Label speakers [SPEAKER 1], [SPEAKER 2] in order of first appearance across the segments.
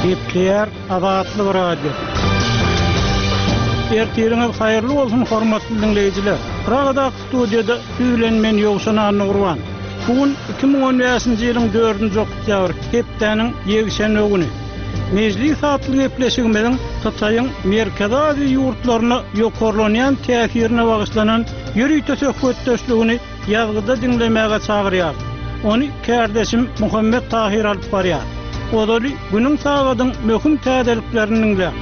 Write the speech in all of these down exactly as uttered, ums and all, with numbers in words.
[SPEAKER 1] Gepler Azatlyk Radio. Ertiriniz hayırlı olsun hormatly dinleyijiler. Pragada studiyada süýlenmen ýogşan Nurwan. Bugün iki bin on beşinji ýylyň dördünji oktýabr hepdeniň ýegşenli güni. Mejlis satlyk gepleşigimiň Hytaýyň Merkezi Aziýa ýurtlaryna ýokarlanýan täsirine bagyşlanan ýürüýte söhbetdeşligini ýazgyda dinlemäge çagyrýar. Onu kardeşim Muhammed Tahir alyp barýar. Odaly günüň sagadyň möhüm täzeliklerini dinle.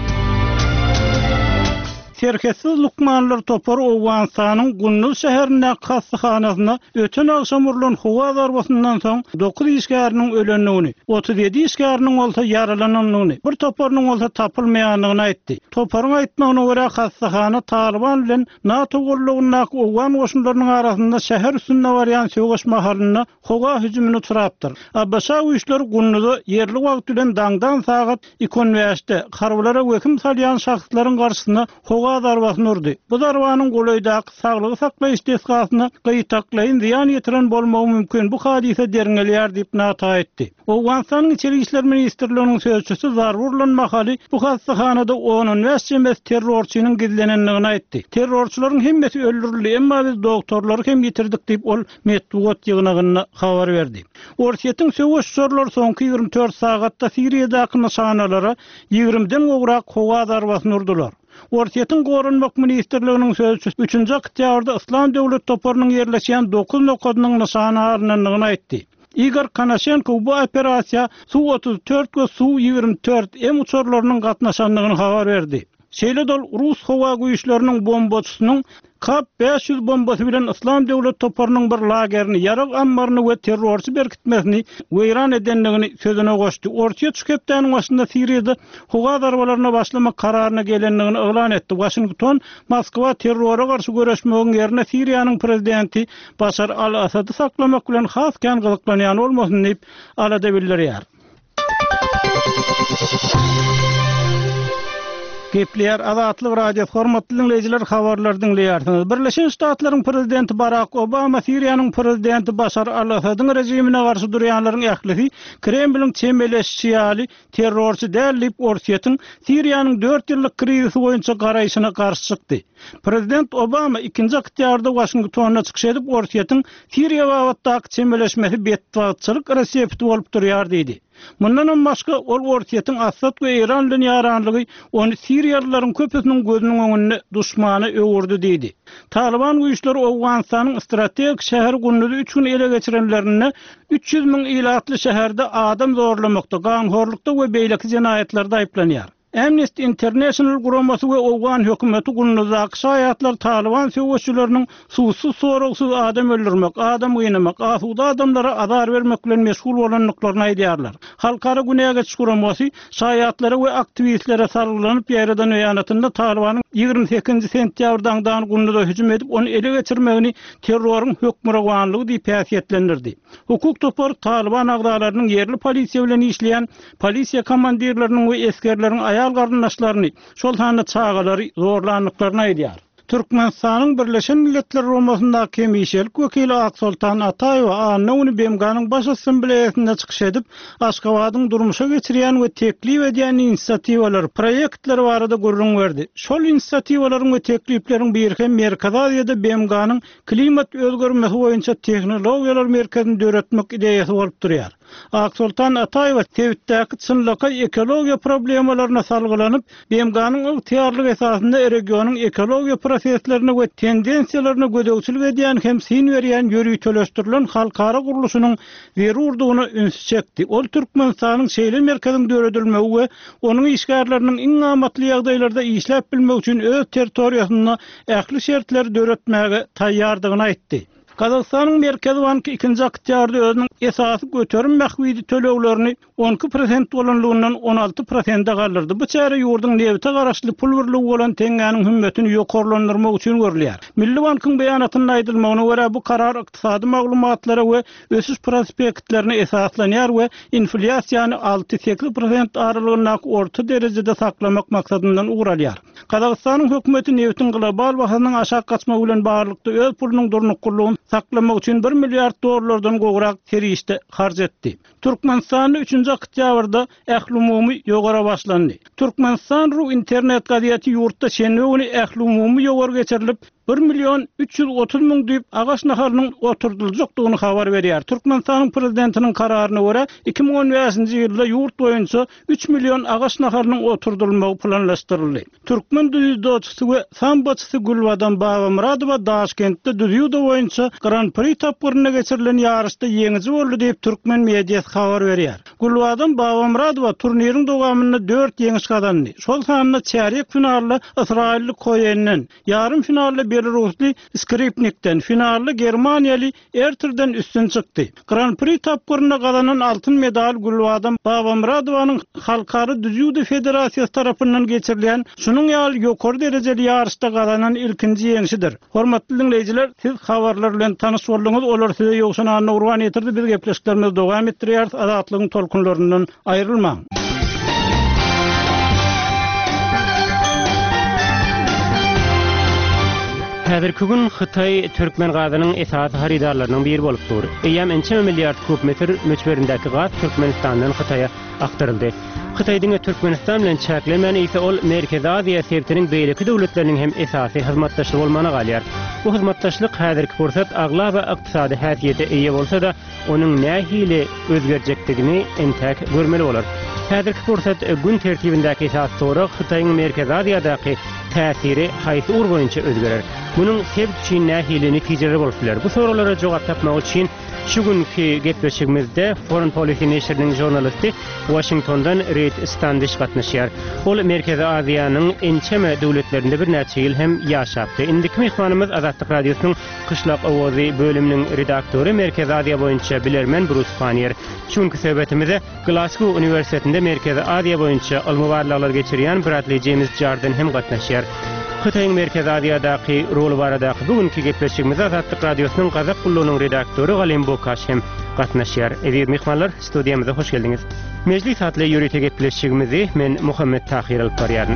[SPEAKER 1] Serketsiz Lukmanlar topar Owgansanyň Gunnul şäherine hassahanasyna öten agşam urulan howa zarbasyndan soň dokuz işgäriniň ölenligini, otuz ýedi işgäriniň bolsa yaralananyny, bir toparnyň bolsa tapylmaýanyny aýtdy. Toparyň aýtmagyna görä hassahana Taliban bilen NATO gollugyna Owgan goşunlarynyň arasynda şäher üstünde barýan söwüş mahalyna howa hüjümini uçurapdyr. Abbaşa güýçler Gunnulda ýerli wagt bilen daňdan sagat iki on beşde harbylara höküm salýan şahsyslaryň garşysyna howa darbasyny urdy. Bu darbanyň golaydaky saglygy saklaýyş deskasyna gyýtaklaýyn ziýan ýetiren bolmagy mümkin. Bu hadise deriňelýär diýip NATO aýtdy. Owganstanyň içeri işler ministrliginiň sözçüsü zarurlan mahaly bu hassahanyda on beş jemes terrorçynyň gizlenenligini aýtdy. Terrorçylaryň hemmesi öldürildi, emma biz doktorlary hem ýitirdik diýip ol medeniýet ýygynyna habar berdi. Orsiýetiň söwüş sorlar soňky ýygrimi dört sagatda Siriýadaky nişanalara ýigrimden gowrak howa darbasyny urdular. Orsiýetiň gorunmak ministrliginiň sözçüsü üçünji oktýabrda Islam döwlet toparynyň ýerleşýän dokuz nokadynyň nişany alnanyny aýtdy. Igor Konashenko bu operasiýa Su otuz dört we Su ýygrimi dört em uçurlarynyň gatnaşanlygyny habar berdi. Şeýledol Rus howa güýçleriniň bombaçysynyň K beş yüz bombasy bilen Islam döwlet toparynyň bir lagerini, ýarag ambaryny we terrorçy berkitmesini weýran edenligini sözüne goşdy. Orsiýet şükepdäniň başynda Siriýada howa darbalaryna başlamak kararyna gelenligini elan etdi. Washington Moskwa terrora garşy göreşmegiň ýerine Siriýanyň prezidenti Başar al-Asady saklamak bilen has kan gyzyklanýan bolmasyn diýip alada bildirýär. Gepler Azatlyk Radio hormatly dinleyijiler, habarlar dinleýärsiňiz. Birleşen Ştatlaryň prezidenti Barack Obama Siriýanyň prezidenti Başar al-Asadyň rejimine garşy durýanlaryň ählisi Kremliň çemeleşýäli terrorçy däl diýip Orsiýetiň Siriýanyň dört ýyllyk krizisi boýunça garaýşyna garşy çykdy. Prezident Obama ikinji oktýabrda Washingtona çykyş edip Orsiýetiň Siriýa wagtdaky çemeleşmesi betwagtçylyk resepti bolup durýar diýdi. Mundan başga ol Orsiýetiň Assad we Iran bilen ýaranlygy ony Siriýalılaryň köpüsiniň gözüniň öňünde duşmany öwürdi diýdi. Taliban güýçleri Owganstanyň strategik şäher Gunnulda üç gün ele geçirenlerine üç yüz miň ilatly şäherde adam zorlamakda, gaňhorlukda we beýleki jinaýatlerde aýplanýar. Amnesty International guramasy we Owgan hökümeti Gunnuldaky şaýatlar Taliban söwüşçüleriniň susuz soragsız adam öldürmek, adam gıynamak, asuda adamlara azar vermek bilen meşgul bolanlyklaryny aýdýarlar. Halkara Günäge guramasy şaýatlara we aktivistlere sarylanyp ýaradan öýanatynda Talibanyň ýygrimi sekizinji sentýabrdan dan Gunnulda hüjüm edip onu ele geçirmegini terroryň hökmürawanlygy diýip häsiýetlendirdi. Hukuk topar Taliban agdalarynyň ýerli polisiýa bilen işleýän polisiýa komandirleriniň we eskerleriň ayal garyndaşlaryny şol handa çağalary zorlanlyklaryny aýdýar. Türkmenistanyň Birleşen Milletler Romasyndaky kemişelik wekili Aksultan Ataýew anyny B M G'nyň baş assambleýasynda çykyş edip, Aşgabatyň durmuşa geçirýän we teklip edýän inisiatiwalar, proýektler barada gurrun berdi. Şol inisiatiwalaryň we teklipleriň biri hem Merkezi Aziýada B M G'nyň klimat özgermesi boýunça tehnologiýalar merkezini döretmek ideýasy bolup durýar. Aksultan Ataýew Tewitdäki çynlyky ekologiýa problemalaryna salgylanyp, B M G'nyň ygtyýarlyk esasynda regionyň ekologiýa proseslerini we tendensiýalaryna gödegçilik edýän hem sin berýän ýürüýteleşdirilen halkara guruluşynyň beri urdugyny ünsü çekdi. Ol Türkmenistanyň şeýle merkeziniň döredilmegi we onuň işgärleriniň iň amatly ýagdaýlarda işläp bilmek üçin öz territoriýasyna ähli şertler döretmäge taýýardygyny aýtdy. Kazakstanyň Merkezi Banky ikinji oktýabrda özüniň esasy göterim mähwidi töleglerini on iki prosent bolanlygyndan on alty prosentga galdyrdy. Bu çäre ýurduň nebite garaşly pul birligi bolan teňgäniň hümmetini ýokarlandyrmak üçin görülýär. Milli Bankyň beýanatyna aýdylmagyna görä bu karar ykdysady maglumatlara we ösüş prospektlerine esaslanýar we inflasiýany alty sekiz prosent aralygyna orta derejede saklamak maksatyndan ugralýar. Kazakstanyň hökümeti Newitin global bahynyň aşağı gaçmagy bilen barlykda öz pulunyň durnukullygyny saklamak üçin bir milliard dollardan gowrak terişde harj etdi. Türkmenistanyň üçünji oktýabrda ähli umumy ýogara başlandy. Türkmenistan ru internet gaziýeti ýurtda şenbe güni ähli umumy ýogara geçirilip bir milyon üç yüz otuz müň diýip agaç naharynyň oturdyljakdygyny habar berýär. Türkmenistanyň prezidentiniň kararyna görä iki bin on beşinji ýylda ýurt boýunça üç milyon agaç naharynyň oturdylmagy planlaşdyryldy. Türkmen düýdöçüsi we sambaçysy Gulbadan Babamuradowa Daşkentde düýde boýunça Grand Prix tapgyryna geçirilen ýarışda ýeňici boldy diýip Türkmen mediýasy habar berýär. Gulbadan Babamuradowa turniriň dowamyny dört ýeňiş kazandy. Şol sanyna çärik finalda Israilli Koyen'den, yarım finalda Belarusli Skripnik'ten, finalda Germaniýaly Ertirden üstün çykdy. Grand Prix tapgyryna kazanan altın medal Gulbadan Babamuradowyň Halkary Düzüde Federasiýasy tarapyndan geçirilen şunun ýaly ýokary derejeli ýarışda kazanan ilkinji ýeňişidir. Hormatly dinleýijiler, siz habarlar bilen tanyş boldyňyz, olar size ýokşana nurwan etirdi. Biz gepleşiklerimizi dowam etdirýär. Azatlygyň tolkunlaryndan aýrylmaň.
[SPEAKER 2] Häzirki gün Hytaý Türkmen gazynyň esasy haridarlarynyň biri bolup dur. Eýem ençe milliard kub metr möçberindäki gaz Türkmenistandan Hytaýa aktaryldy. Hytaýdyň Türkmenistan bilen çäklenmän ise ol Merkezi Aziýa sebitiniň beýleki döwletleriniň hem esasy hyzmatdaşlygy bolmana galýar. Bu hyzmatdaşlyk häzirki fursat agla we ykdysady häsiýete eýe bolsa da, onuň nähili özgerjekdigini entäk görmeli bolar. Häzirki fursat gün tertibindäki esas sorak Hytaýyň Merkezi Aziýadaky täsiri haýsy ur boýunça özgerer. Bunun sebit üçin nähili netijeleri bolup biler. Bu soralara jogap tapmak üçin şu günkü gepleşigimizde Foreign Policy neşriniň jurnalisti Washingtondan Reid Standish gatnaşýar. Ol Merkezi Aziýanyň ençeme döwletlerinde bir näçe ýyl hem ýaşapdy. Indiki mehmanymyz Azatlyk radiosynyň Kışlak owazy bölüminiň redaktory, Merkezi Aziýa boýunça bilermen Bruce Fanier. Şu günkü söhbetimize Glasgow Uniwersitetinde Merkezi Aziýa boýunça ilmi geçirýän Bradley James Jordan hem gatnaşýar. Hytaýyň Merkezi Aziýadaky rolu baradaky bugünkü gepleşigimize Azatlyk radiosynyň Gazak kullunyň redaktory Galim Bokaş hem gatnaşýar. Eýer mehmanlar, studiýamyza hoş geldiňiz. Mejlis hatly ýürüýte gepleşigimizi men Muhammed Tahir alyp barýaryn.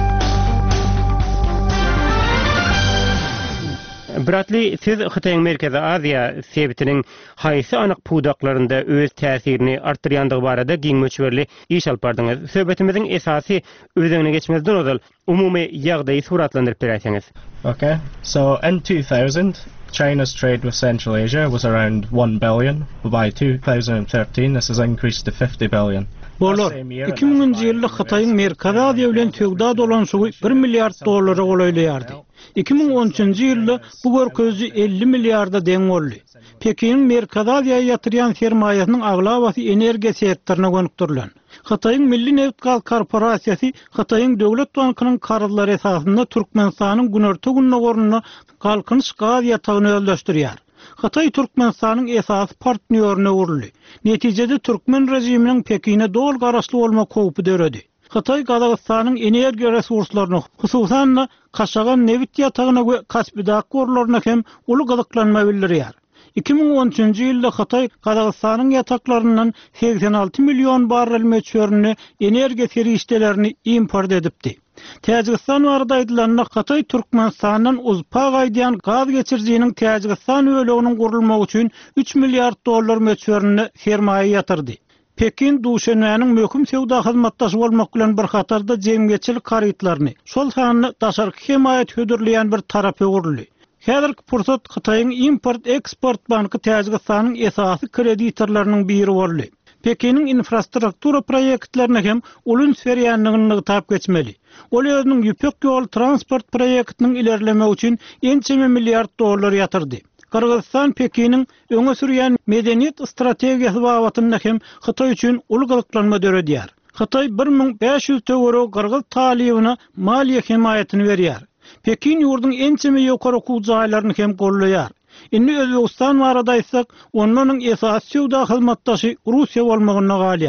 [SPEAKER 2] Bradley, siz Hytaýyň Merkezi Aziýa sebitiniň haýsy anyk puwdaklarynda öz täsirini artyrýandygy barada giň möçberli iş alyp bardyňyz. Söhbetimizin esasy özüňe geçmezden ozal umumy ýagdaýy suratlandyryp berýäňiz.
[SPEAKER 3] Okay, so in two thousand, China's trade with Central Asia was around one billion. By two thousand thirteen, this has increased to fifty billion.
[SPEAKER 1] Bolar, iki miňinji ýylda Hytaýyň Merkezi Aziýa bilen tögda dolanşygy bir milliard dollara golaýlýardy. iki bin on üçinji ýylda bu görkezji elli milliarda deň boldy. Pekin Merkezi Aziýaga ýatyrýan sermaýasynyň aglabasy energiýa sektoruna gönükdirilen. Hytaýyň Milli Neft Gaz Korporasiýasy Hytaýyň döwlet bankynyň kararlary esasynda Türkmenistanyň günerti gününe gorunna galkynyş gaz ýatagyny öldürýär. Hytaý Türkmenistanyň esas partnerine uruly. Netijede Türkmen rejiminiň Pekine dol garaşly bolma kowpy döredi. Hytaý Kazakstanyň energiýa resurslaryny, hususan Kaşagan Neft ýatagyna we Kaspiydak gorlaryna hem uly gazaklanma bildirýär. iki bin on üçinji ýylda Hytaý Kazakstanyň ýataklaryndan seksen alty million barrel möçberini energiýa serişdelerini import edipdi. Täjikistan barada aýdylanlar Hytaý Türkmenistandan uzpa gaýdýan gaz geçirjiginiň Täjikistan öleginiň gurulmagy üçin üç milliard dollar möçberini sermaýe ýatyrdy. Pekin Duşenmäniň möhüm sewda hyzmatdaşy bolmak bilen bir hatarda jemgyçilik karytlaryny, şol sanyny daşarky himayet hödürleýän bir tarapy guruldy. Häzirki fursat Hytaýyň import-eksport banky Täjikistanyň esasy kreditorlarynyň biri boldy. Pekiniň infrastruktura proyektlerine hem ulun berýänligini tap geçmeli. Ol özüniň ýüpek ýol transport proyektiniň ilerleme üçin ençe milliard dollar ýatyrdy. Kırgızstan Pekiniň öňe sürýän medeniýet strategiýasy babatynda hem Hytaý üçin ulgulyklanma döredýär. Hytaý bir miň beş ýüz euro Kırgız talybyna maliýe himayetini berýär. Pekin ýurduň ençeme ýokary okuw jaýlaryny hem gollaýar. Indi Özbegistan barada aýtsak, onlaryň esas sewda hyzmatdaşy Russiýa bolmagyna galýar.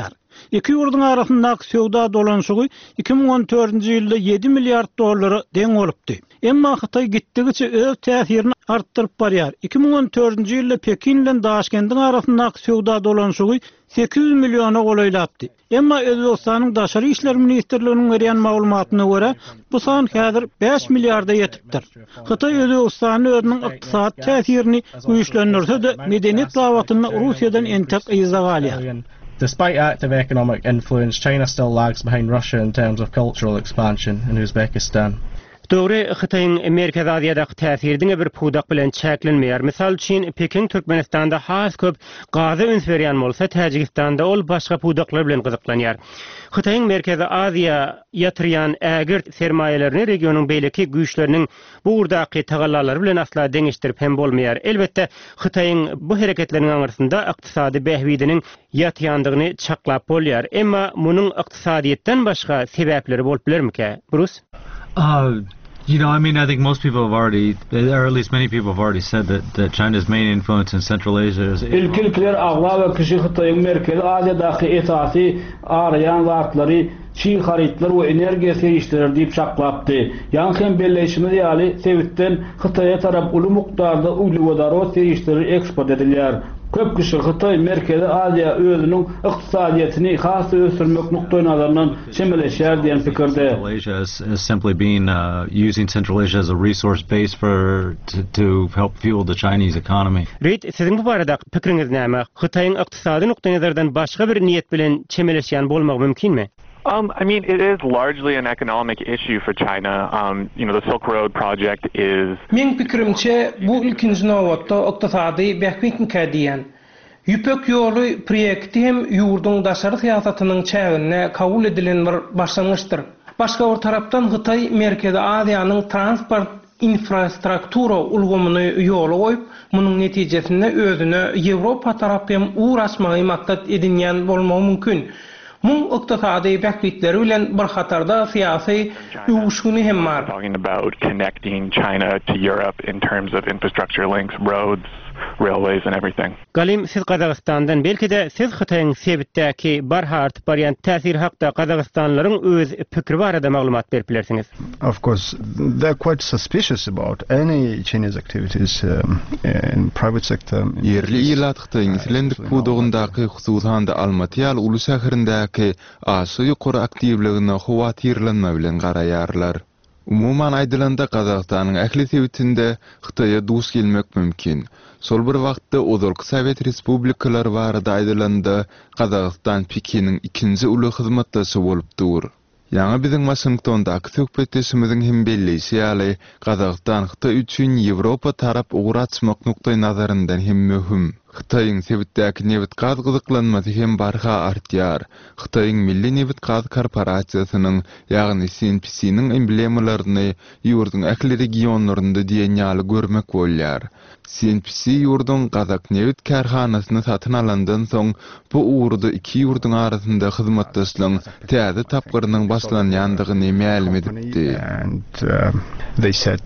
[SPEAKER 1] iki ýurdun arasyndaky söwda dolanşygy iki ming on dördünji ýylda yedi milliard dollary deň bolupdy. Emma Hytaý gitdigiçe öz täsirini artdyryp barýar. iki ming on dördünji ýylda Pekin bilen Daşkendiň arasyndaky söwda dolanşygy sekiz yüz milyona golaýlapdy. Emma Özbegistanyň Daşary işler ministrliginiň berýän maglumatyna görä, bu san häzir beş milliarda ýetipdir. Hytaý Özbegistanyň özüniň ykdysad täsirini güýçlendirse de medeniýet dawatyny Russiýadan entek ýyzak alýar.
[SPEAKER 3] Despite active economic influence, China still lags behind Russia in terms of cultural expansion in Uzbekistan.
[SPEAKER 2] Dogry, Hytaýyň Merkez Aziýadaky täsiridiňe bir pudak bilen çäklenmeýär. Misal üçin Pekin Türkmenistanda has köp gazy üns berýän bolsa, Täjikistanda ol başga pudaklar bilen gyzyklanýar. Hytaýyň Merkez Aziýa ýatyrýan ägir sermayelerini regionyň beýleki güýçleriniň bu urdaky tagallalary bilen asla deňişdirip hem bolmaýar. Elbetde Hytaýyň bu hereketleriň aňyrsynda ykdysady bähwidiniň ýatýandygyny çaklap bolýar. Emma munyň ykdysadyýetden başga sebäpleri bolup bilermike? Bruce?
[SPEAKER 4] Uh, you know, I mean, I think most people have already, or at least many people have already said that, that China's main influence in Central Asia is...
[SPEAKER 5] İlkilkiler agla ve kişi Hytaýyň Merkez Aziýadaky esasy arayan zatlary Çin haritlar we energiýa serişdirir diýip çaklapdy. Ýa-ni hem belleşme ýaly sebitden Hytaýa tarap uly mukdarda uglewodorod serişdirir eksport edilýär. Köp kişi Hytaý Merkez Aziýa özüniň ykdysadyýetini hasy ösürmek nukdaýy nazaryndan çemeleşýär diýen pikirde.
[SPEAKER 4] Asia is, is simply being uh, using Central Asia as a resource base for to, to help fuel the Chinese economy.
[SPEAKER 2] Reid, siziň bu barada pikiriňiz näme? Hytaýyň ykdysady nukdaýy nazardan başga bir niýet bilen çemeleşýän bolmagy mümkinmi?
[SPEAKER 6] Um, I mean, it is largely an economic issue for China. Um, you know, the Silk Road project is...
[SPEAKER 7] Men pikirimçe bu ilkinji nowatda ykdysady bähwitni kädiýän. Ýüpek ýoly proýekti hem ýurduň daşary syýasatynyň çägine kabul edilen bir başlangyçdyr. Başga bir tarapdan Hytaý Merkez Aziýanyň transport infrastruktura ulgamyny ýola goýup, munyň netijesinde özüne Ýewropa tarapy hem uğraşmagy maksat edinýän bolmagy mümkin. Mung ykdysady bähwitleri bilen bir hatarda syýasy ýuwuşuny hem bar.
[SPEAKER 6] Talking about connecting China to Europe in terms of infrastructure links, roads, railways and everything.
[SPEAKER 2] Galim, siz Qazaqstandan, belki de siz Hytaýyň sebitdäki barhart barýan täsir hakda Qazaqstanlaryň öz pikri barada maglumat berip bilersiňiz.
[SPEAKER 8] Of course, they're quite suspicious about any Chinese activities um, in private sector.
[SPEAKER 9] Yerli ilat Hytaýyň silendik pudugundaky hususan da Almaty uly şäherindäki aşy ýokary aktivligine howatyrlanma bilen garaýarlar. Umuman aýdylanda Qazaqstanyň ähli sebitinde Hytaýa dus gelmek mümkin. Sol bir wagtda Ozalky Sowet Respublikalary barada aýdylanda Qazaqstan Pekiniň ikinji uly hyzmatdaşy bolupdyr. Ýa-ni biziň Washingtondaky söhbetleşimiziň hem belleşi ýaly Qazaqstan Hytaý üçin Ýewropa tarap uğraşmak nukdaýy nazaryndan hem möhüm. Hytaýyň sebitdäki newit gaz gyzyklanmasy hem barha artýar. Hytaýyň Milli Newit Gaz Korporasiýasynyň, ýagny C N P C-niň emblemalaryny ýurdun ähli regionlarynda diýen ýaly görmek bolýar. C N P C ýurdun Gazak newit karhanasyny satyn alandan soň bu uğurda iki ýurdun arasynda hyzmatdaşlygyň täze tapgyrynyň başlanýandygyny ma'lum etdi.
[SPEAKER 8] And uh, they set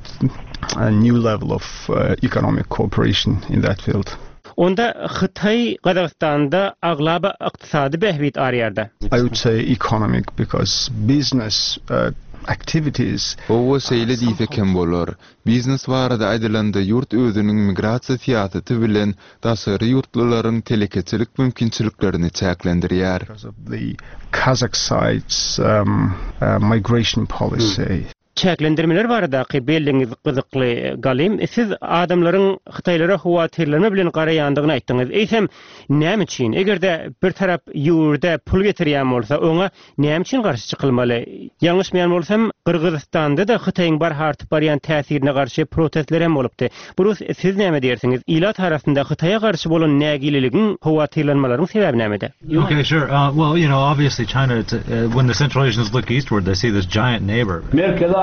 [SPEAKER 8] a new level of uh, economic cooperation in that field.
[SPEAKER 2] Onda Hytaý Qazaqstanda aglaba ykdysady bähwit arýarda.
[SPEAKER 8] I would say economic because business uh, activities.
[SPEAKER 9] O şeýle diýsek bolar. Biznes barada aýdylanda ýurt özüniň migrasiýa syýasaty bilen daşary ýurtlylaryň telekeçilik mümkinçiliklerini çäklendirýär.
[SPEAKER 8] Because of the Kazakh side's um, uh, migration policy. Hmm.
[SPEAKER 2] Çäklendirmeler barada belliňiz gyzykly Galim, siz adamlaryň Hytaýlara howatyrlama bilen garaýandygyny aýtdyňyz. Eýsem, näme üçin? Egerde bir tarap ýurda pul getirýän bolsa, oňa näme üçin garşy çykylmaly? Ýalňyşmaýan bolsam, Qırgızstanda da Hytaýyň barhartyp barýan täsirine garşy protestler hem bolupdy. Burus, siz näme diýersiňiz? Ilat arasynda Hytaýa garşy bolan nägililigiň howatyrlanmalaryň sebebi nämede?
[SPEAKER 4] Okay, sure. Uh, well, you know, obviously China, uh, when the Central Asians look eastward, they see this giant neighbor.
[SPEAKER 5] Merkez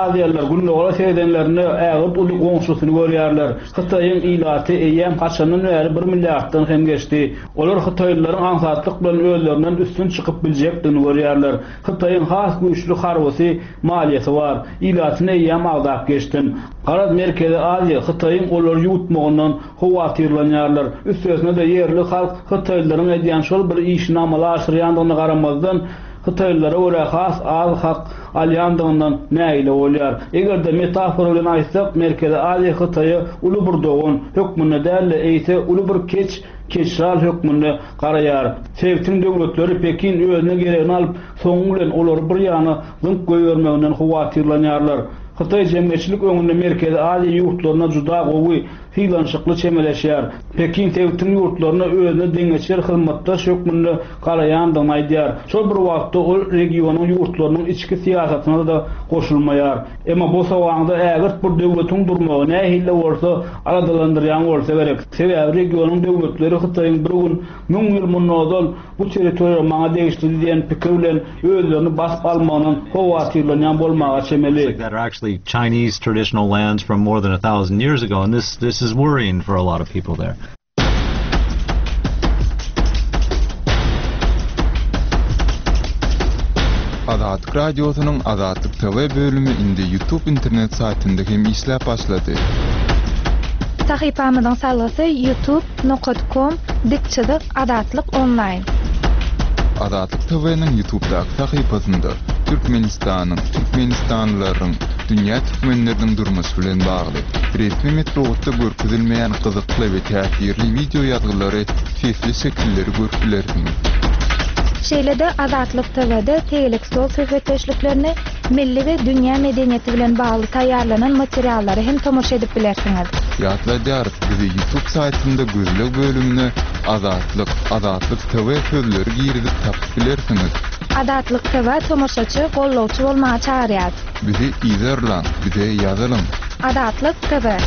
[SPEAKER 5] Aziyalılar günlüğüne seýdenlerini ägir uly goňşusyny görýärler. Hytaýyň ilaty eýem haçanyň bäri bir milliarddan hem geçdi. Olar Hytaýlylaryň ansatlyk bilen özlerinden üstün çykyp biljekdigini görýärler. Hytaýyň has güýçlü harwasy maliýeti bar. Ilatyny eýem agdap geçdim. Garaz Merkezi Aziya Hytaýyň olary ýutmagyndan howatyrlanýarlar. Üstesine de yerli halk Hytaýlylaryň edýän şol bir işini amala aşyrýandygyna garamazdan Hytaýlylara öre has az hak alýandygyndan näile bolýar. Egerde metafora bilen aýtsak, Merkezi Aziya Hytaýy uly bir dogan hökmüne däle eýse uly bir keç keçral hökmüne garaýar. Sewtin döwletleri Pekin özüne geregini alyp, soňu bilen olary bir ýany zynk goýbermeginden howatyrlanýarlar. Hytaý jemgyýetçilik öňünde Merkezi Aziya ýurtlaryna juda gowy hilanşykly çemeleşýär. Pekin Sewtin ýurtlaryna özüne deňeçer hyzmatdaş hökmünde garaýandygyny aýdýar. Şol bir wagtda ol regionyň ýurtlarynyň içki siýasatyna da goşulmaýar. Emma bu sowagda ägir bir döwletiň durmagy nähille bolsa aradalandyrýan bolsa gerek. Sebäbi regionyň döwletleri Hytaýyň bir gün müň ýyl mundan bu territoriýa maňa degişdirdi diýen pikir bilen özlerini basıp almagynyň howatyrlanýan bolmagy çemeli.
[SPEAKER 4] Chinese traditional lands from more than a thousand years ago, and this this is worrying for a lot of people there.
[SPEAKER 9] Azatlyk radiosynyň Azatlyk T V bölümi indi YouTube internet saytynda hem işläp başlady.
[SPEAKER 10] Sahypamyzyň salasy youtube nokta com dikçilik Azatlyk online.
[SPEAKER 9] Azatlyk T V'niň YouTube'daky sahypasynda Türkmenistanyň, Türkmenistanlylaryň, dünýä türkmenleriniň durmuşy bilen bagly resmi metodda görkezilmeýän gyzykly we täsirli video ýazgylary, sesli şekilleri görülersiniz.
[SPEAKER 10] Şeýlede Azatlyk T V'de tegelik sol söhbetleşliklerini milli we dünýä medeniýeti bilen bagly taýýarlanan materiallary hem tomoşa edip bilersiňiz.
[SPEAKER 9] Ýatlaýar, bizi YouTube saytynda gözlek bölümine Azatlyk, Azatlyk T V sözleri girizip tapyp bilersiňiz.
[SPEAKER 10] Azatlyk T V tomoşaçy, gollawçy bolmagy çağırýar.
[SPEAKER 9] Bizi izlerlen, bize ýazalym.
[SPEAKER 10] Azatlyk T V.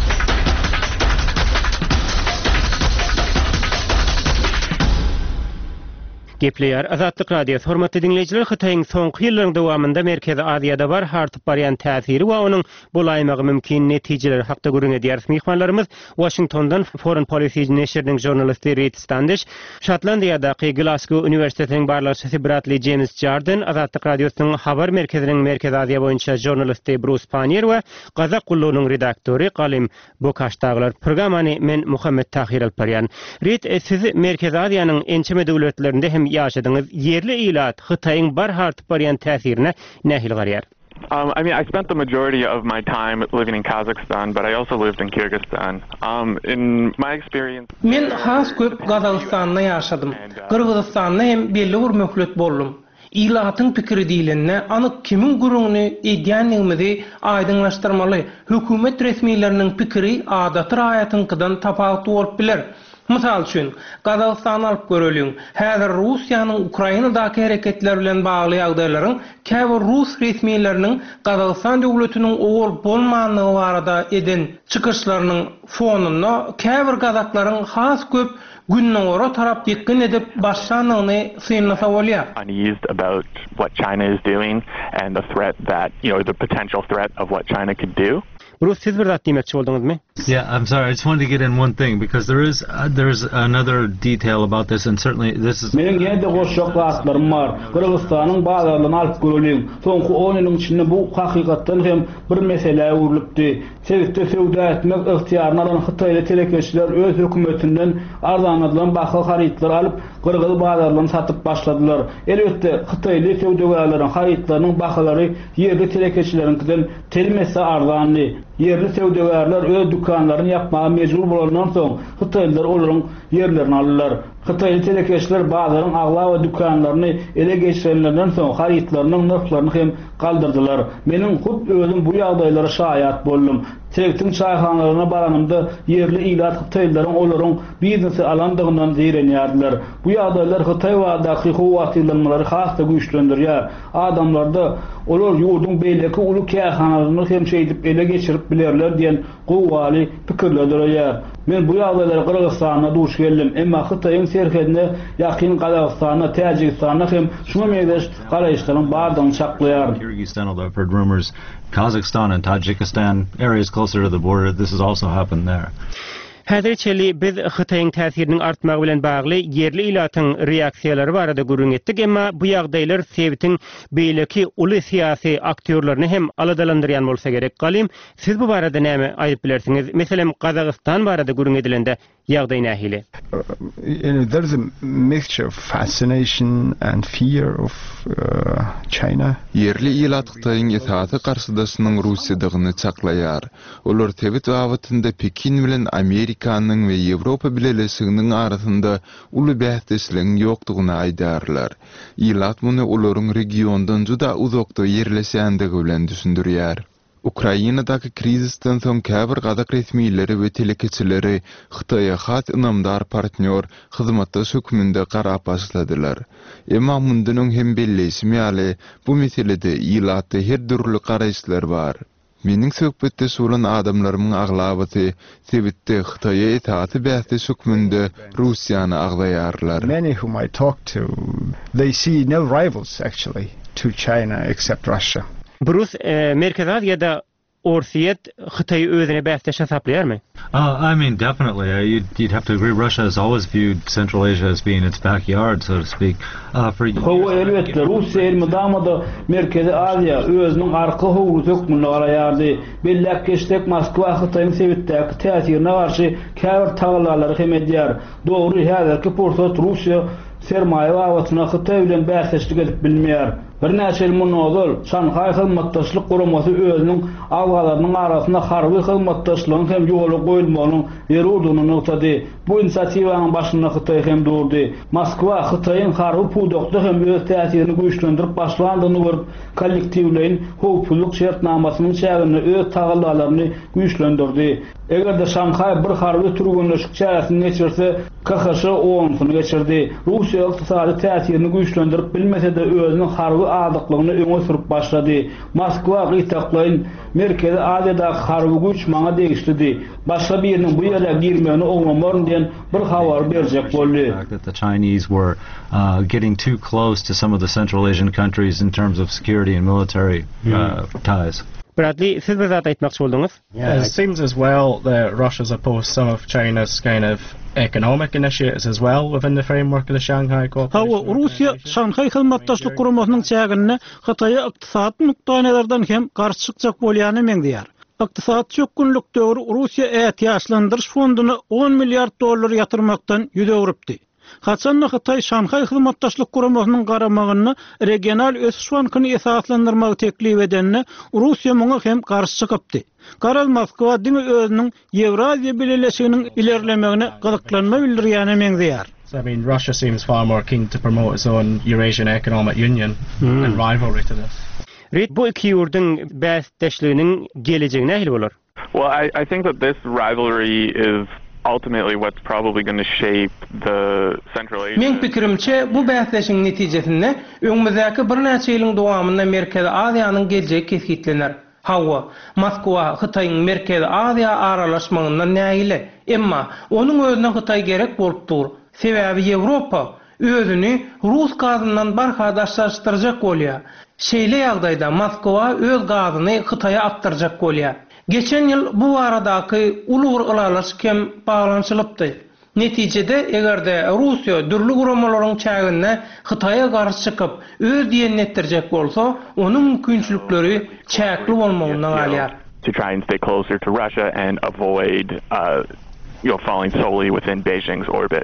[SPEAKER 2] Gepleýär Azatlyk radiosu hormatly dinleýijiler, Hytaýyň soňky ýyllaryň dowamında Merkezi Aziýada bar hartyp barýan täsiri we onuň bolaýmagy mümkin netijeleri hakda görüň edýär. Mihmanlarymyz Washingtondan Foreign Policy neşriniň jurnalisti Reed Standish, Şotlandiýadaky Glasgow Üniversitetiniň barlaşçysy Bradley James Jordan, Azatlyk radiosynyň habar merkeziniň Merkezi Aziýa boýunça jurnalisti Bruce Panier we Gazak Gullugynyň redaktory Galim Bokaşdaglar. Programmany men Muhammed Tahir Alparyan. Reed, siz Merkezi Aziýanyň ençeme döwletlerinde hem yaşadyňyz yerli ilat Hytaýyň bar hartyp barýan täsirine nähil garýar?
[SPEAKER 6] Um, I mean, I spent the majority of my time living in Kazakhstan, but I also lived in Kyrgyzstan. Um, in my experience...
[SPEAKER 7] Men has köp Gazagystanda yaşadym. Kyrgyzstanda hem belli bir möhlet boldum. İlatyň pikiri diýilende anyk kimiň gurugny edýänligimizi aýdynlaşdyrmaly. Hökümet resmiýetleriniň pikiri adaty raýatynkydan tapawut bolup biler. Mysal üçin, Gazagystany alyp göreliň. Häzir Russiýanyň Ukrainadaky hereketler bilen bagly ýagdaýlaryň käbir Rus resmiýetleriniň Gazagystan döwletiniň owul bolmanlygy barada eden çykyşlarynyň fonunda käbir gazaklaryň has köp günniň ora tarap ýekden edip başlanyny synlasa bolýar.
[SPEAKER 6] Uneased about what China is doing and the threat that, you know, the potential threat of what China could do.
[SPEAKER 2] Bruce, siz bir zat diýmekçi boldyňyzmy?
[SPEAKER 4] Yeah, I'm sorry. I just wanted to get in one thing because there is uh, there's another detail about this, and certainly this is.
[SPEAKER 5] Meniň ýerde goşak gatlarym bar. Kyrgyzstanyň bazarlaryny alyp göreliň. Soňky on ýylyň içinde bu hakykatdan hem bir mesele urulypdy. Sewitde sewda etmek ihtiýaryny alan Hytaýly telekeşler öz hökümetinden arzanylan baky harytlar alyp Kyrgyz bazarlaryny satyp başladylar. Elbetde Hytaýly sewdagärleriň harytlarynyň bakalary ýerli telekeşleriňkinden telmese arzanly. Yerli sewdagärler öz dükanlaryny ýapmaga mejbur bolandan soň Hytaýlylar olaryň yerlerini aldylar. Hytaýly telekeşler bazaryň agla we dükanlaryny ele geçirenlerden soň harytlarynyň narhlaryny hem galdyrdylar. Meniň hut özüm bu ýagdaýlara şahyat boldum. Sewtin çaýhanalaryna baranymda yerli ilat Hytaýlylaryň olaryň biznesi alandygyndan zeýrenýärdiler. Bu ýagdaýlar Hytaý wagtdaky howatyrlanmalary hasda güýçlendirýär. Adamlarda olar ýurdun beýleki uly kähanalaryny hem şeýdip ele geçirip edip bilerler diyen gowwaly pikirler duraýar. Men bu ýagdaýlara Kyrgyzstana duş geldim, emma Hytaýyň serkedine ýakyn Kazakstana, Täjikistana hem şuna meňdeş garaýşlaryň bardygyny çaklaýar.
[SPEAKER 4] Kyrgyzstan, although I've heard rumors, Kazakhstan and Tajikistan, areas closer to the border, this has also happened there.
[SPEAKER 2] Häzirçeli biz Hytaýyň täsiriniň artmagy bilen bagly yerli ilatyň reaksiýalary barada görüň etdik, emma bu ýagdaýlar Sewitiň beýleki uly syýasy aktýorlaryny hem aladalandyrýan bolsa gerek. Galim, siz bu barada näme aýdyp bilersiňiz? Meselem, Kazakystan barada görüň edilende ýagdaý nähili?
[SPEAKER 8] Uh, you know, there's a mixture of fascination and fear of uh, China.
[SPEAKER 9] Yerli ilat Hytaýyň itaty garşydasynyň Russiýadygyny çaklaýar. Olar Tebet wagtynda Pekin bilen Amerikanyň we Ýewropa bileşiginiň arasynda uly bähdesliň ýokdugyny aýdarlar. Ilat muny olaryň regiondan juda uzakda ýerleşendigi bilen düşündirýär. Ukrainadaky krizisden soň käbir gadak resmiýetleri we telekeçileri Hytaýa hat ynamdar partner hyzmatdaş höküminde garap başladylar. Emma mundunyň hem belleşmýäli bu meselede ilatda her türlü garaýşlar bar. Meniň söhbetde sulan adamlarymyň aglabaty Sewitde Hytaýa itaty bähdes höküminde Russiýany aglaýarlar.
[SPEAKER 8] Many whom I talk to, they see no rivals actually to China except Russia.
[SPEAKER 2] Brus e, Merkez Aziýada Orsiýet Hytaýy özüne bähdes hesaplaýarmy?
[SPEAKER 4] Uh, I mean, definitely. Uh, you'd, you'd have to agree. Russia has always viewed Central Asia as being its backyard, so to speak. Uh, for
[SPEAKER 5] Hawa elbette Russiýa elmi damada Merkezi Aziýa özüniň arka howlu hökmüne garaýardy. Bellek geçtek Moskwa Hytaýyň Sewitdäki täsirine garşy käbir taglary hem edýär. Dogry, häzirki pursat Russiýa sermaýe wagtyna Hytaý bilen bäsleşdik edip bilmeýär. Bir näçe ýyl munozul Şanhaý hyzmatdaşlyk guramasy özüniň awgalarynyň arasynda harby hyzmatdaşlygyň hem ýoly goýulmagynyň ýerurduny noktada. Bu inisiatiwanyň başyna Hytaý hem durdy. Moskwa Hytaýyň harby pudokda hem öz täsirini güýçlendirip başlandygyny görüp, kollektiwlerin howpsuzlyk şertnamasynyň çägini öz tagalalaryny güýçlendirdi. Eger de Şanhaý bir harby türgünleşik çäresini geçirse, K H Ş oňuny geçirdi. Russiýa ykdysady täsirini güýçlendirip bilmese de özüniň harby adyklygyny öňe sürüp başlady. Moskwa gytaklaýyn Merkezi Aziýadaky harby güç maňa degişdi. Başga biriniň bu ýere girmegini oňlamar diýen bir habar berjek boldy.
[SPEAKER 4] That the Chinese were uh, getting too close to some of the Central Asian countries in terms of security and military uh, ties.
[SPEAKER 2] Bradley, siz bir zat aýtmakçy boldyňyz?
[SPEAKER 3] Yeah, it seems as well that Russia's opposed some of China's kind of economic initiatives as well within the framework of the Shanghai Cooperation.
[SPEAKER 1] Hawa Russiýa Şanhaý hyzmatdaşlyk guramasynyň çägine Hytaýa ykdysat nukdaýlardan hem garşy çykjak bolýany meňdýär. Ykdysat çökünlük döwrü Russiýa ätýaşlandyryş fonduny on milliard dollar ýatyrmakdan ýüze urupdy. Haçan Hytaý Şanhaý hyzmatdaşlyk guramasynyň garamagyny regional ösüş bankyny esaslandyrmagy teklip edenine Russiýa muňa hem garşy çykypdy. Karal Moskwa diňe özüniň Ýewraziýa bileşiginiň ilerlemegine gyzyklanma bildirýäne meňdýär.
[SPEAKER 3] So, I mean, Russia seems far more keen to promote its own Eurasian Economic Union
[SPEAKER 2] hmm.
[SPEAKER 3] and rivalry to this.
[SPEAKER 2] Rit bu iki ýurdun bäsdeşliginiň gelejegi nähili bolar?
[SPEAKER 6] Well, I, I think that this rivalry is ultimately what's probably going to shape the Central Asia.
[SPEAKER 7] Men pikirimçe bu bäsleşiň netijesinde öňümüzdäki bir näçe ýylyň dowamynda Merkezi Aziýanyň geljegi kesgitlenir. Hawa, Moskwa Hytaýyň Merkezi Aziýa aralaşmagyndan nähili, emma onuň özüne Hytaý gerek bolup dur. Sebäbi Ýewropa özüni Rus gazyndan barhadaşlaşdyrjak bolýar. Şeýle ýagdaýda Moskwa öz gazyny Hytaýa aktarjak bolýar. Geçen ýyl bu aradaky ulug ylalaş kem baglançylypdy. Netijede egerde Russiýa dürli guramalaryň çägine Hytaýa garşy çykyp öz diýenini etdirjek bolsa, onuň mümkinçilikleri çäkli bolmagyndan galýar.
[SPEAKER 6] To try and stay closer to Russia and avoid uh, you know, falling solely within Beijing's orbit.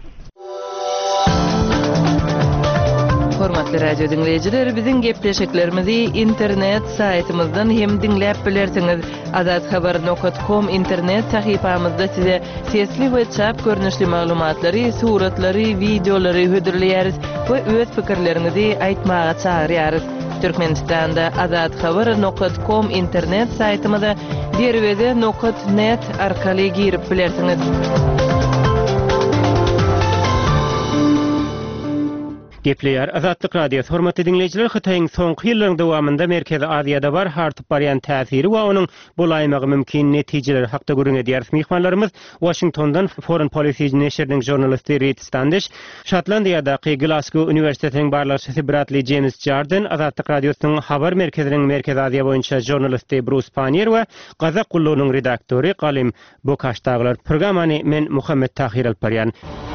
[SPEAKER 11] Hormatly radio dinleyijiler, biziň gepleşiklerimizi internet saytymyzdan hem dinläp bilersiňiz. azat habar nokta com internet sahypamyzda size sesli we çap görnüşli maglumatlary, suratlary, videolary hödürleýäris we öz pikirlerinizi aýtmaga çağırýarys. Türkmenistanda azat habar nokta com internet saytymyza derwede nokta net arkaly girip bilersiňiz.
[SPEAKER 2] Gepleýär Azatlyk radiosu hormatly dinleýijiler, Hytaýyň soňky ýyllaryň dowamında Merkezi Aziýada bar hartyp barýan täsiri we onuň bolaýmagy mümkin netijeleri hakda görüň edýär. Mihmanlarymyz Washingtondan Foreign Policy neşriniň jurnalisti Reed Standish, Şotlandiýadaky Glasgow Üniversitetiniň barlaşçysy Bradley James Jordan, Azatlyk radiosynyň habar merkeziniň Merkezi Aziýa boýunça jurnalisti Bruce Panier we Gazak Gullugynyň redaktory Galim Bokaşdaglar. Programany men Muhammed Tahir Alparyan.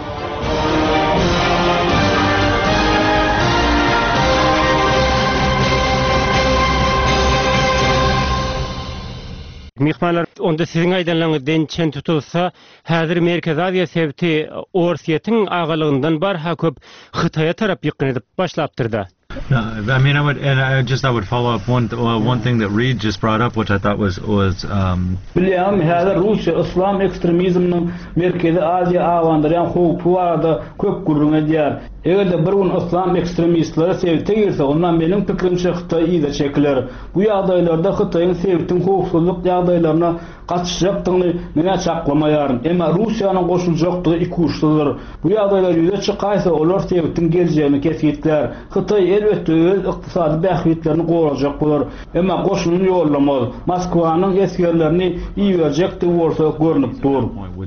[SPEAKER 2] Mihmanlar, onda sizin aýdanlaryňyzdan çen tutulsa, häzir Merkezi Aziýa sebti Orsiýetiň agalygyndan bar ha köp Hytaýa tarap ýykyny edip başlapdyrda.
[SPEAKER 4] No, I mean, I would, and I just I would follow up one uh, one thing that Reed just brought up, which I thought was was. Um,
[SPEAKER 5] Bilýän, häzir Russiýa islam ekstremizminiň Merkezi Aziýa awandyran howpy barada köp gurrun edýär. Eger bir gün islam ekstremistleri sevte girse, ondan menin pikirimçe Hytaý ýa-da çekiler. Bu ýagdaýlarda Hytaýyň sevtiň howpsuzlyk ýagdaýlaryna gaçyşjakdygyny mene çaklamaýaryn. Emma Russiýanyň goşuljakdygy iki uçlydyr. Bu ýagdaýlar ýüze çykaýsa, olar sevtiň geljegini kesitler. Hytaý elbetde öz ykdysady bähwitlerini gowrajak bolar. Emma goşunyny ýollamaz. Moskwanyň eskerlerini ýerjekdi bolsa görnüp dur.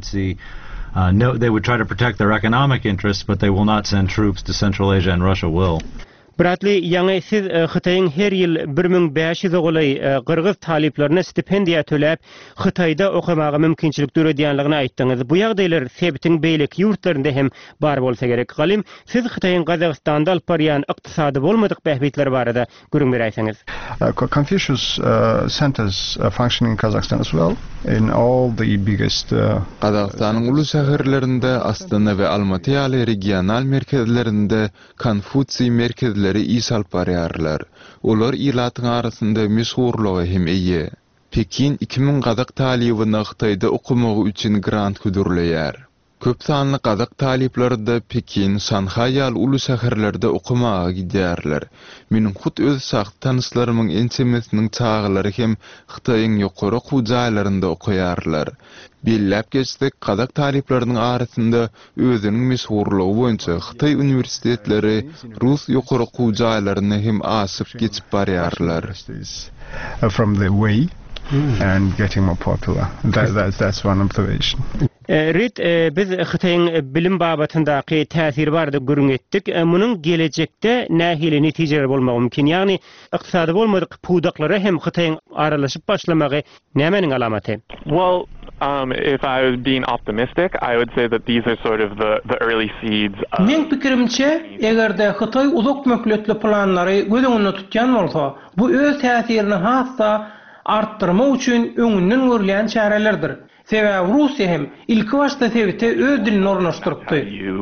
[SPEAKER 4] Uh, no, they would try to protect their economic interests, but they will not send troops to Central Asia, and Russia will.
[SPEAKER 2] Bradley, ýa-ni siz Hytaýyň her ýyl bir miň beş ýüz ogly Gyrgyz taliplerine stipendiýa töläp Hytaýda okumagy mümkinçilik döredýänligini aýtdyňyz. Bu ýagdaýlar sebitiň beýlek ýurtlarynda hem bar bolsa gerek. Galim, siz Hytaýyň Gazagstanda alyp barýan ykdysady bolmadyk bähbitler barada görüň berýäsiňiz.
[SPEAKER 8] Confucius uh, centers uh, function in Kazakhstan as well, in all the biggest uh,
[SPEAKER 9] Kazakstanyň uly şäherlerinde, Astana we Almaty ýaly regional merkezlerinde Konfutsiy merkezleri isal barýarlar. Olar ilatyň arasynda meşhurlygy hem eýe. Pekin iki miň Kazak talibyny Hytaýda okumagy üçin grant güdürleýär. Köp sanly Kazak talipleri de Pekin, Şanhay ýaly uly şäherlerde okumaga gidýärler. Meniň hut öz sakt tanyslarymyň ençemesiniň çağlary hem Hytaýyň ýokary okuwjaýlarynda okuýarlar. Billap geçdik, Kazak taliplerinin arasında özünün meşhurluğu boyunca Hytaý üniversitetleri Rus ýokary okuwjaýlaryny hem asyp geçip barýarlar.
[SPEAKER 8] From the way and getting more popular. That, that, that's one observation.
[SPEAKER 2] Reed, biz Hytaýyň bilim babatyndaky täsiri barada görüň etdik. Munyň gelecekde nähili netijeler bolmagy mümkin. Ýagny ykdysady bolmadyk pudaklary hem Hytaýyň aralaşyp başlamagy nämeniň alamaty?
[SPEAKER 6] Well, Um, if I was being optimistic, I would say that these are sort of the, the early seeds.
[SPEAKER 7] Men pikirimçe, egerde Hytaý uzak möhletli planlary göz öňünde tutýan bolsa, bu öz täsirini hatda artdyrmak üçin öňünden görülen çärelerdir. Sebäbi Russiýa hem ilki başda sebite öz dilini ornaşdyrpdy.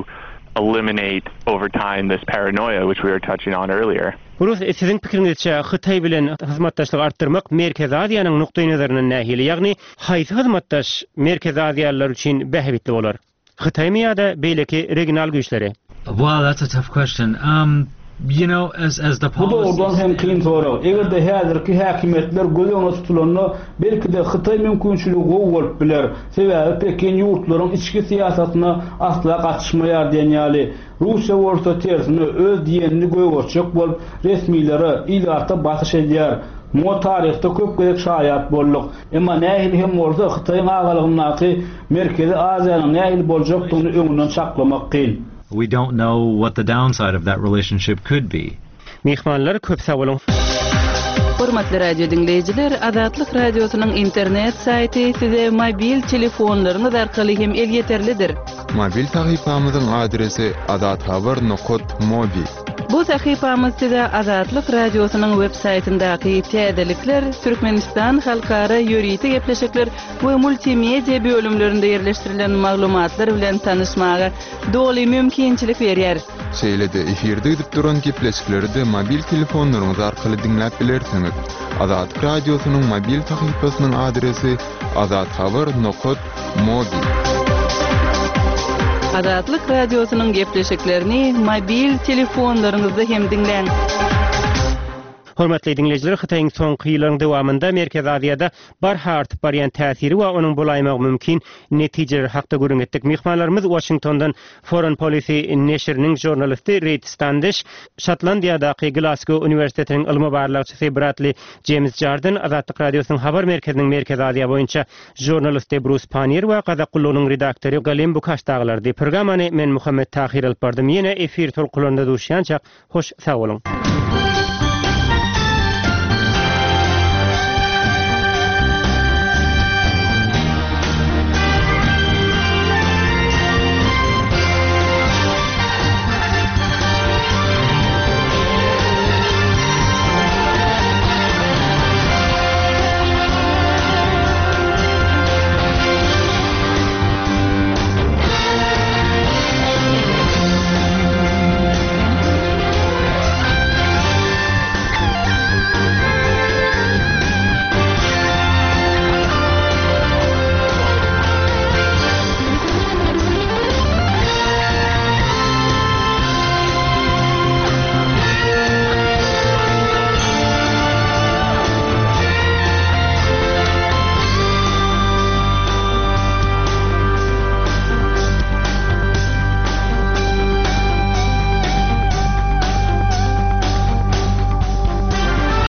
[SPEAKER 6] Eliminate over time this paranoia which we were touching on earlier.
[SPEAKER 2] Rus, sizin pikiriňizçe Hytaý bilen hyzmatdaşlyk artdyrmak Merkezi Aziýanyň nukdaý nazaryndan nähili, ýagny haýsy hyzmatdaş Merkezi Aziýalylar üçin bähbitli bolar? Hytaýmy ýa-da beýleki regional güýçleri?
[SPEAKER 4] Well, that's a tough question. Um, you know, as as the
[SPEAKER 5] policy. Bu da hem kyn soraw. Eger de häzirki häkimetler göýüňe tutulany, belki de Hytaý mümkinçiligi bolup biler. Sebäbi Pekin ýurtlaryň içki siýasatyna asla gatnaşmaýar diýen ýaly. Russiýa bolsa tersine öz diýenini göýgürçek bolup resmiýleri ýyllarda batyş edýär. Mo tarihte köp gerek şaýat bolduk. Emma nähili hem bolsa Hytaýyň agalygynaky Merkezi Aziýanyň nähili boljakdygyny öňünden çaklamak kyn.
[SPEAKER 4] We don't know what the downside of that relationship could be.
[SPEAKER 2] Mihmanlar köp sag bolun.
[SPEAKER 11] Hormatly radio dinleýijiler, Azatlyk radiosynyň internet saýty size mobil telefonlaryňyz arkaly hem el ýeterlidir.
[SPEAKER 9] Mobil sahypamyzyň adresi azat habar nokta mobi.
[SPEAKER 11] Bu sahypamyz size Azatlyk radiosynyň web saýtyndaky täzelikler, Türkmenistan halkara ýöriti gepleşikler we multimedia bölümlerinde ýerleşdirilen maglumatlar bilen tanışmaga doly mümkinçilik berýär.
[SPEAKER 9] Şeýlede efirde gidip duran gepleşikleri de mobil telefonlaryňyz arkaly dinläp bilersiňiz. Azat radiosynyň mobil sahypasynyň adresi azat habar nokta mobi.
[SPEAKER 11] Azatlyk radiosynyň gepleşiklerini mobil telefonlaryňyzda hem dinleň.
[SPEAKER 2] Hormatly dinleyijiler, Hytaýyň soňky ýyllaryň dowamında Merkez Aziýada barha artyp barýan täsiri we onuň bulaýmagy mümkin netijeler hakda görüňetdik. Mihmanlarymyz Washingtondan Foreign Policy neşriniň jurnalisti Reid Standish, Şotlandiýadaky Glasgow Uniwersitetiniň ilmi barlygçysy Bradley James Jordan, Azatlyk Radiosynyň habar merkeziniň Merkez Aziýa boýunça jurnalisti Bruce Panier we Gazakulunyň redaktory Galim Bukaşdaglardy. Programmany men Muhammed Tahir alyp bardym. Ýene efir tolkularynda duruşýança hoş sag bolun.